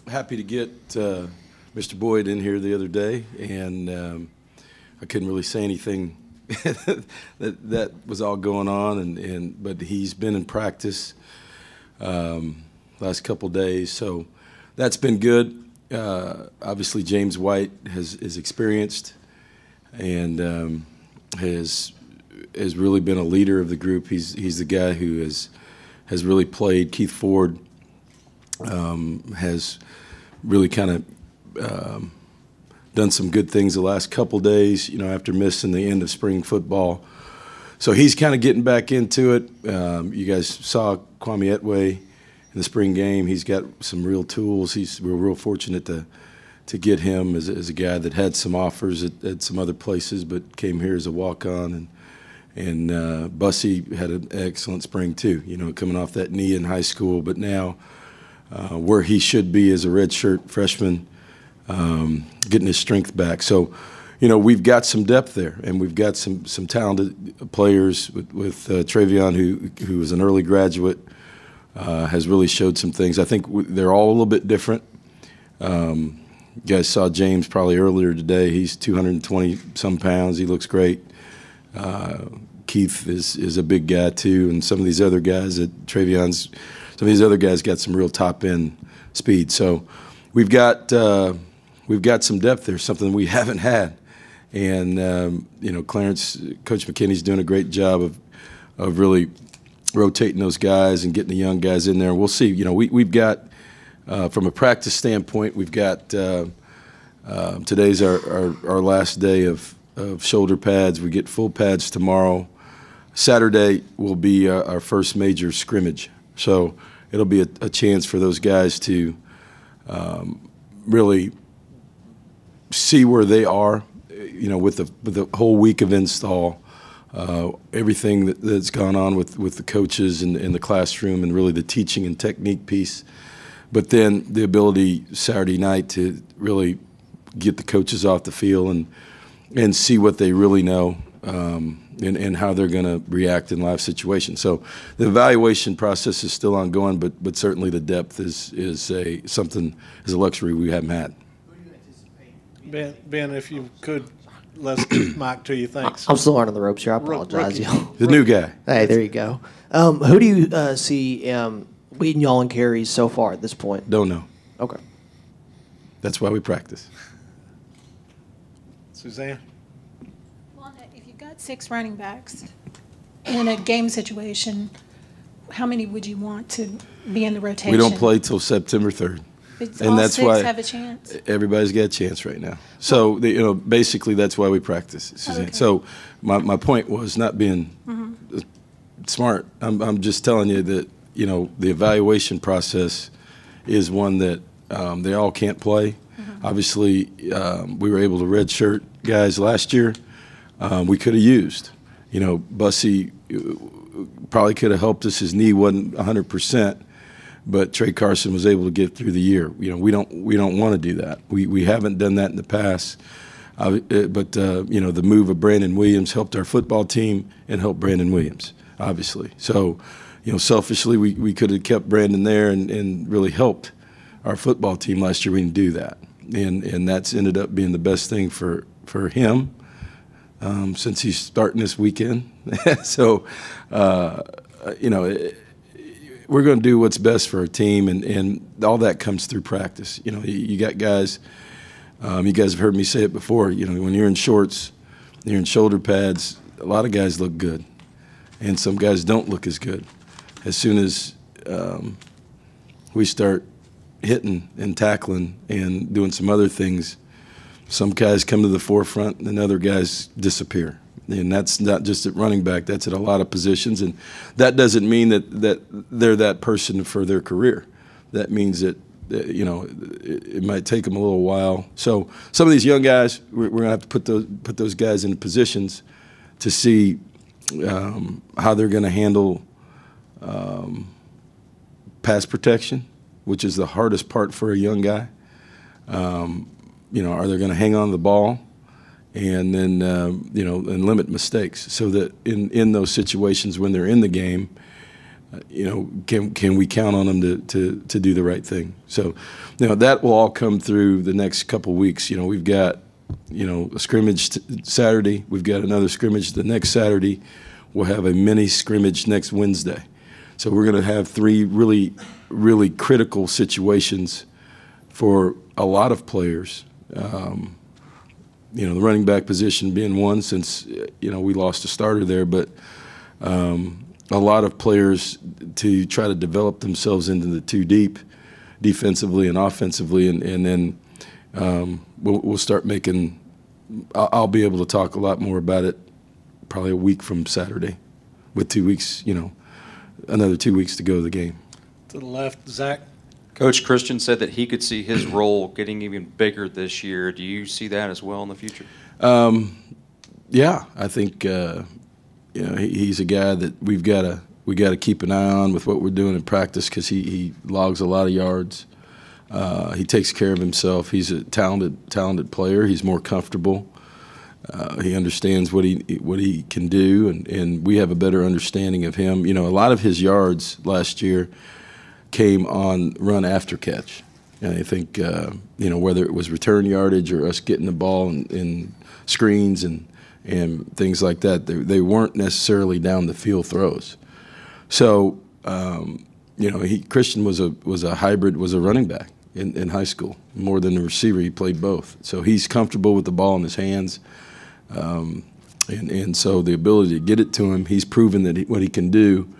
happy to get Mr. Boyd in here the other day, and I couldn't really say anything that was all going on, but he's been in practice last couple days, so that's been good. Obviously, James White is experienced and has really been a leader of the group. He's the guy who has really played. Keith Ford has really kind of done some good things the last couple days, after missing the end of spring football. So he's kind of getting back into it. You guys saw Kwame Etwe in the spring game. He's got some real tools. We're real fortunate to get him as a guy that had some offers at some other places, but came here as a walk-on. And Bussy had an excellent spring too, coming off that knee in high school, but now where he should be as a redshirt freshman, getting his strength back. So, we've got some depth there, and we've got some talented players with Travion, who was an early graduate, has really showed some things. I think they're all a little bit different. You guys saw James probably earlier today. He's 220-some pounds. He looks great. Keith is a big guy too, and some of these other guys some of these other guys got some real top-end speed. So we've got some depth there, something we haven't had. And, Clarence, Coach McKinney's doing a great job of really rotating those guys and getting the young guys in there. We'll see. We've got, from a practice standpoint, we've got today's our last day of shoulder pads. We get full pads tomorrow. Saturday will be our first major scrimmage. So it'll be a chance for those guys to really see where they are, with the whole week of install, everything that's gone on with the coaches and the classroom and really the teaching and technique piece. But then the ability Saturday night to really get the coaches off the field and see what they really know and how they're going to react in live situations. So the evaluation process is still ongoing, but certainly the depth is a luxury we haven't had. Ben, if you could, let's get Mike to you. Thanks. I'm still learning the ropes here. I apologize, y'all. The new guy. Hey, there you go. Who do you see leading y'all in carries so far at this point? Don't know. Okay. That's why we practice. Suzanne? Well, if you've got 6 running backs in a game situation, how many would you want to be in the rotation? We don't play till September 3rd. And all that's 6 why have a chance? Everybody's got a chance right now. So, basically that's why we practice, Suzanne. Okay. So my point was not being smart. I'm just telling you that, the evaluation process is one that they all can't play. Obviously, we were able to redshirt guys last year. We could have used. Bussy probably could have helped us. His knee wasn't 100%, but Trey Carson was able to get through the year. We don't want to do that. We haven't done that in the past. But the move of Brandon Williams helped our football team and helped Brandon Williams, obviously. So, selfishly, we could have kept Brandon there and really helped our football team last year. We didn't do that. And that's ended up being the best thing for him since he's starting this weekend. So, we're going to do what's best for our team, and all that comes through practice. You got guys, you guys have heard me say it before, when you're in shorts, you're in shoulder pads, a lot of guys look good, and some guys don't look as good. As soon as we start hitting and tackling and doing some other things, some guys come to the forefront and other guys disappear. And that's not just at running back, that's at a lot of positions. And that doesn't mean that they're that person for their career. That means that, it might take them a little while. So some of these young guys, we're going to have to put those guys in positions to see how they're going to handle pass protection, which is the hardest part for a young guy. Are they going to hang on to the ball and then, and limit mistakes so that in those situations when they're in the game, can we count on them to do the right thing? So, that will all come through the next couple weeks. We've got, a scrimmage Saturday. We've got another scrimmage the next Saturday. We'll have a mini scrimmage next Wednesday. So we're going to have 3 really, really critical situations for a lot of players. The running back position being one, since, we lost a starter there, but a lot of players to try to develop themselves into the 2 deep defensively and offensively, and then we'll start making – I'll be able to talk a lot more about it probably a week from Saturday with 2 weeks, another 2 weeks to go to the game. To the left, Zach. Coach Christian said that he could see his role getting even bigger this year. Do you see that as well in the future? Yeah, I think he's a guy that we got to keep an eye on with what we're doing in practice, because he logs a lot of yards. He takes care of himself. He's a talented player. He's more comfortable. He understands what he can do, and we have a better understanding of him. A lot of his yards last year came on run after catch. And I think, whether it was return yardage or us getting the ball in screens and things like that, they weren't necessarily down the field throws. So, Christian was a hybrid, was a running back in high school more than a receiver. He played both. So he's comfortable with the ball in his hands. And so the ability to get it to him, he's proven that what he can do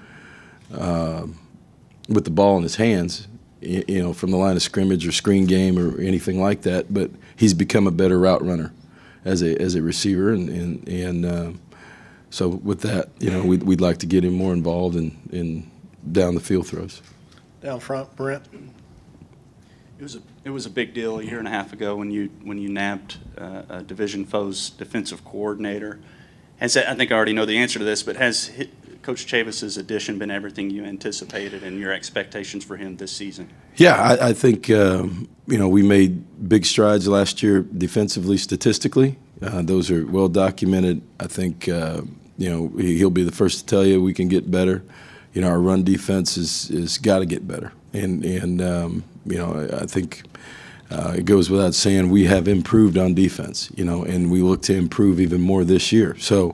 with the ball in his hands, from the line of scrimmage or screen game or anything like that. But he's become a better route runner as a receiver, and so with that, we'd like to get him more involved in down the field throws. Down front, Brent. It was a big deal a year and a half ago when you nabbed a Division foe's defensive coordinator. I think I already know the answer to this, but has Coach Chavis's addition been everything you anticipated and your expectations for him this season? Yeah, I think we made big strides last year defensively, statistically. Those are well documented. I think he'll be the first to tell you we can get better. Our run defense is got to get better, and I think it goes without saying we have improved on defense. And we look to improve even more this year. So.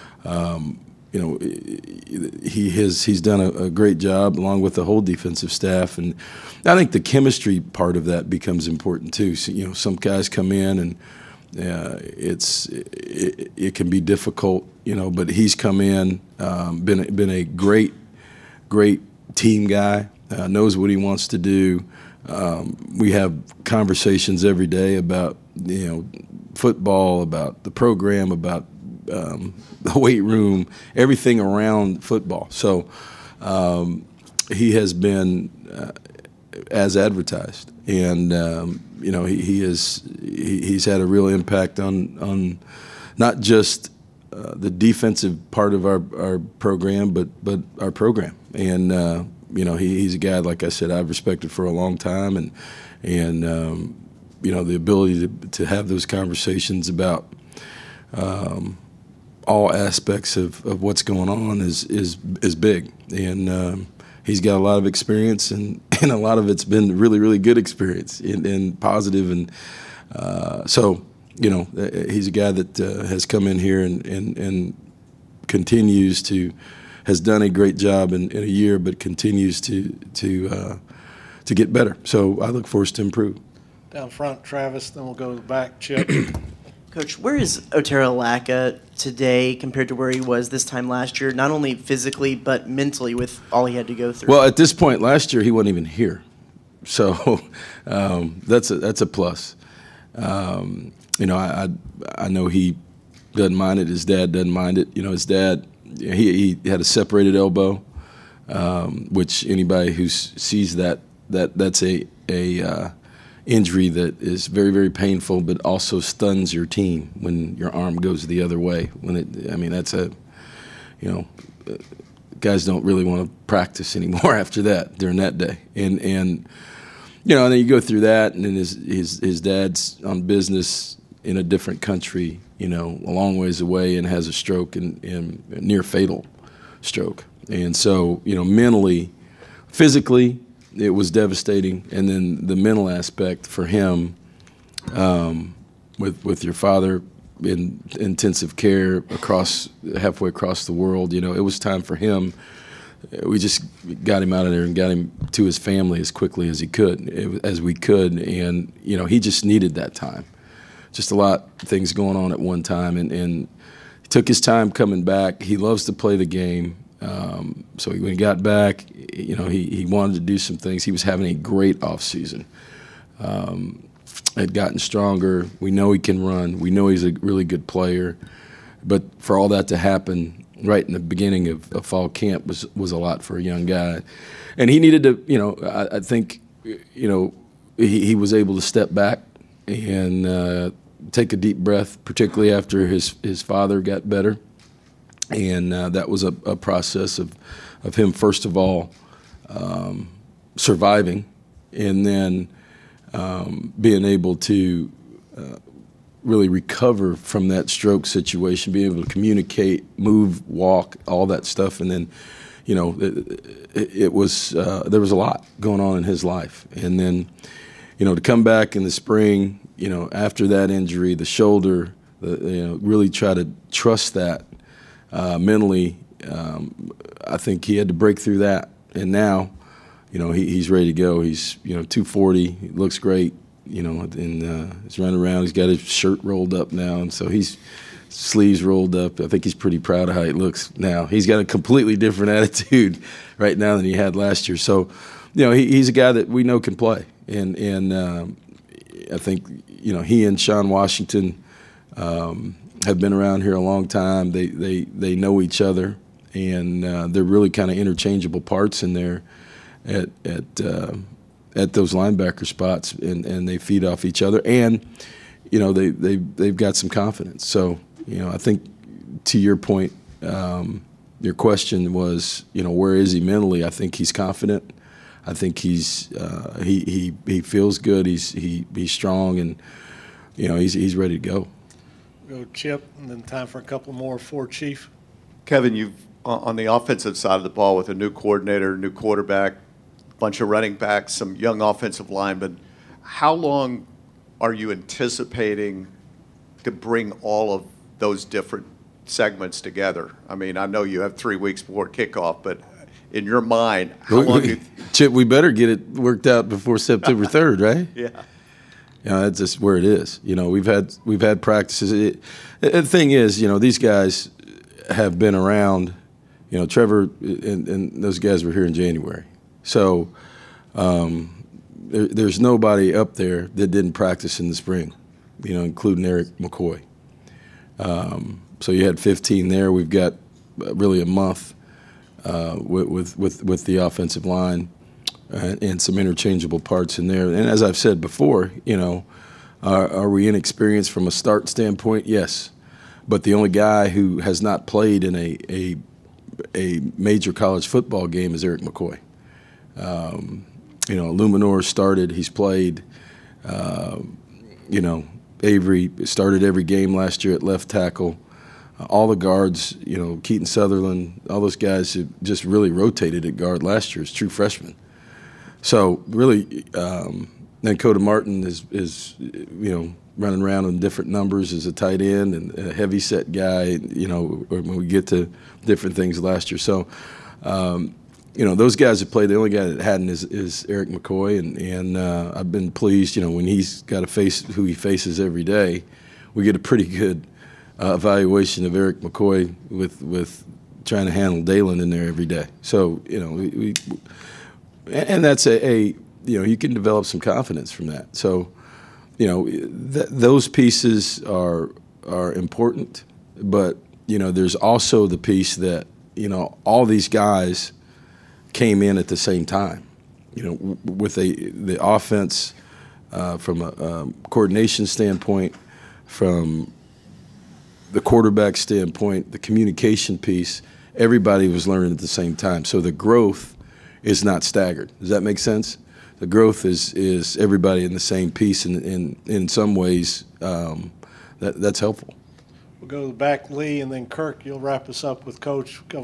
He's done a great job along with the whole defensive staff, and I think the chemistry part of that becomes important too. So, some guys come in and it can be difficult, but he's come in, been a great team guy, knows what he wants to do. We have conversations every day about football, about the program, about the weight room, everything around football. So he has been as advertised, and he's had a real impact on not just the defensive part of our program, but our program. And he's a guy, like I said, I've respected for a long time, and the ability to have those conversations about all aspects of what's going on is big, and he's got a lot of experience, and a lot of it's been really, really good experience and positive, and so he's a guy that has come in here and has done a great job in a year, but continues to get better. So I look forward to improve. Down front, Travis. Then we'll go to the back, Chip. Coach, where is Otero Laka today compared to where he was this time last year, not only physically but mentally with all he had to go through? Well, at this point last year, he wasn't even here. So that's a plus. I know he doesn't mind it. His dad doesn't mind it. His dad, he had a separated elbow, which anybody who sees that's a injury that is very, very painful, but also stuns your team when your arm goes the other way. That's guys don't really want to practice anymore after that during that day. And then you go through that, and then his dad's on business in a different country, a long ways away, and has a stroke and near fatal stroke. And so, mentally, physically, it was devastating. And then the mental aspect for him, with your father in intensive care halfway across the world, it was time for him. We just got him out of there and got him to his family as quickly as we could. And, he just needed that time. Just a lot of things going on at one time. And he took his time coming back. He loves to play the game. So when he got back, he wanted to do some things. He was having a great offseason. Had gotten stronger. We know he can run. We know he's a really good player. But for all that to happen right in the beginning of fall camp was a lot for a young guy. And he needed to, I think, he was able to step back and take a deep breath, particularly after his father got better. And that was a process of him, first of all, surviving, and then being able to really recover from that stroke situation, being able to communicate, move, walk, all that stuff. And then, it was there was a lot going on in his life. And then, to come back in the spring, after that injury, the shoulder, really try to trust that. Mentally, I think he had to break through that, and now, he's ready to go. He's 240, he looks great, and he's running around. He's got his shirt rolled up now, and so he's sleeves rolled up. I think he's pretty proud of how he looks now. He's got a completely different attitude right now than he had last year. So, he's a guy that we know can play, and I think he and Sean Washington. Have been around here a long time. They know each other, and they're really kind of interchangeable parts in there at those linebacker spots, and they feed off each other. And they've got some confidence. So I think to your point, your question was where is he mentally? I think he's confident. I think he feels good. He's strong, and he's ready to go. Go Chip, and then time for a couple more for Chief. Kevin, you've on the offensive side of the ball with a new coordinator, new quarterback, bunch of running backs, some young offensive linemen. How long are you anticipating to bring all of those different segments together? I mean, I know you have 3 weeks before kickoff, but in your mind, how long do you Chip, we better get it worked out before September 3rd, right? Yeah. That's just where it is. We've had practices. The thing is, these guys have been around. Trevor and those guys were here in January. So there's nobody up there that didn't practice in the spring, including Eric McCoy. So you had 15 there. We've got really a month with the offensive line. And some interchangeable parts in there. And as I've said before, are we inexperienced from a start standpoint? Yes. But the only guy who has not played in a major college football game is Eric McCoy. Luminor started. He's played. Avery started every game last year at left tackle. All the guards, Keaton Sutherland, all those guys who just really rotated at guard last year as true freshmen. So really, then Coda Martin is running around in different numbers as a tight end and a heavy set guy. When we get to different things last year. So, those guys have played. The only guy that hadn't is Eric McCoy, and I've been pleased. When he's got to face who he faces every day, we get a pretty good evaluation of Eric McCoy with trying to handle Dalen in there every day. So we and that's you can develop some confidence from that. So, those pieces are important, but there's also the piece that all these guys came in at the same time. With the offense from a coordination standpoint, from the quarterback standpoint, the communication piece, everybody was learning at the same time. So the growth is not staggered. Does that make sense? The growth is everybody in the same piece, and in some ways that's helpful. We'll go to the back, Lee, and then Kirk, you'll wrap us up with Coach. Go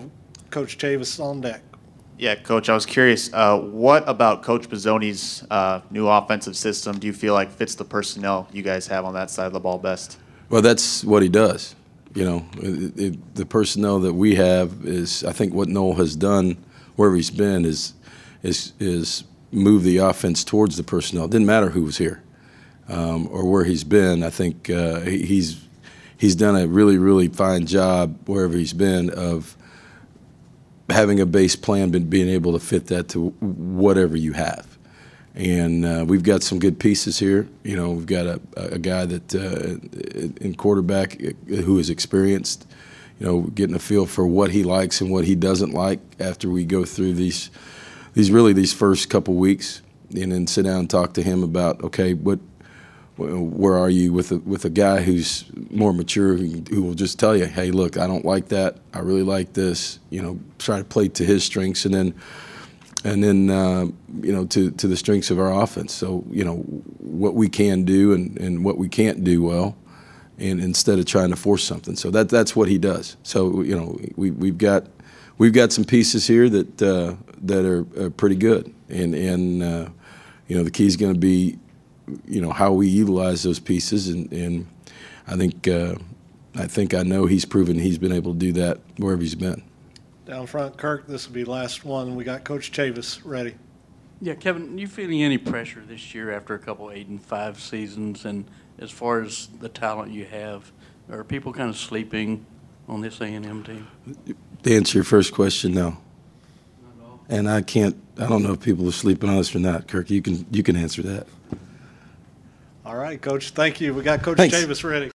Coach Chavis on deck. Yeah, Coach, I was curious, what about Coach Pizzoni's new offensive system do you feel like fits the personnel you guys have on that side of the ball best? Well, that's what he does. You know, the personnel that we have is, I think what Noel has done wherever he's been is move the offense towards the personnel. It didn't matter who was here or where he's been. I think he's done a really, really fine job wherever he's been of having a base plan, but being able to fit that to whatever you have. And we've got some good pieces here. You know, we've got a guy that in quarterback who is experienced, you know, getting a feel for what he likes and what he doesn't like after we go through these first couple weeks, and then sit down and talk to him about, okay, where are you with a guy who's more mature who will just tell you, hey, look, I don't like that, I really like this, you know, try to play to his strengths, and then you know, to the strengths of our offense. So, you know, what we can do and what we can't do well, and instead of trying to force something. So that's what he does. So, you know, we've got some pieces here that are pretty good, and you know, the key is going to be, you know, how we utilize those pieces, and I think I know he's proven he's been able to do that wherever he's been. Down front, Kirk, this will be last one. We got Coach Chavis ready. Yeah, Kevin, you feeling any pressure this year after a couple 8-5 seasons, and as far as the talent you have, are people kind of sleeping on this A&M team? To answer your first question, no. And I don't know if people are sleeping on us or not. Kirk, you can answer that. All right, Coach, thank you. We got Coach Thanks. Chavis ready.